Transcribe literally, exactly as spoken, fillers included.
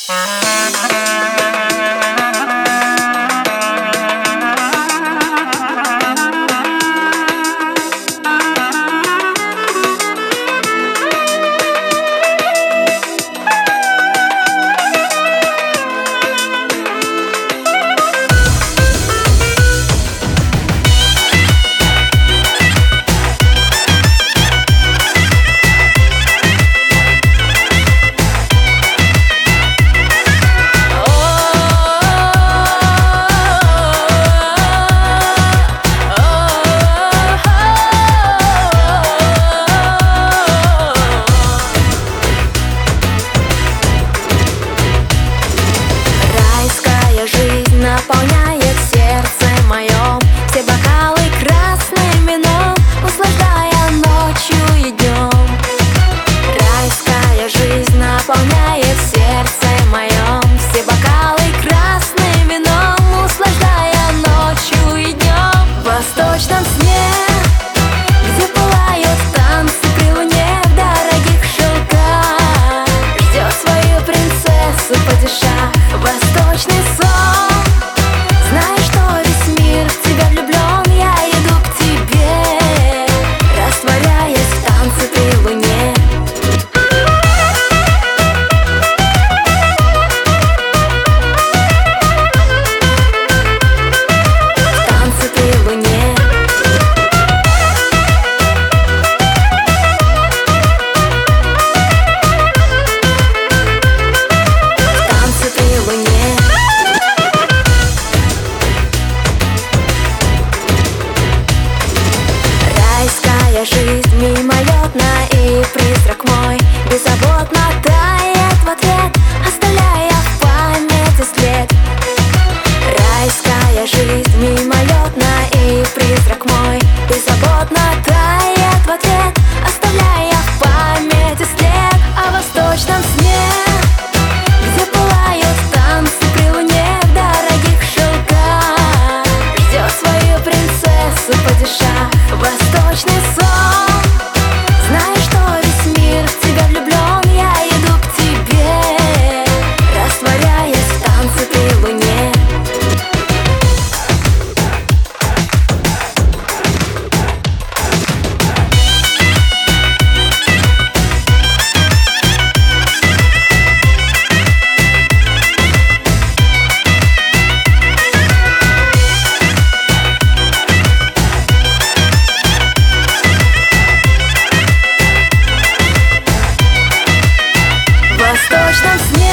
Наполняет сердце моем все бокалы красным вином, услаждая ночью и днем. Райская жизнь наполняет сердце моем все бокалы красным вином, услаждая ночью и днем. В восточном сне, где пылают танцы при луне в дорогих шелках, ждет свою принцессу падишах. Восточный сон. Знаешь, что весь мир в тебя влюблен, я иду к тебе, растворяясь в танце при луне. В танце при луне. В танце при луне. Райская жизнь мимолетна, и призрак мой беззаботно тает в ответ, оставляя в памяти след. Райская жизнь мимолетна, и призрак мой беззаботно тает в ответ, оставляя в памяти след. О восточном сне, где пылают танцы при луне в дорогих шелках, ждет свою принцессу падишах. Восточный сон. Знаешь, что весь мир в тебя влюблен, я иду к тебе, растворяясь в танце при луне. В восточном сне.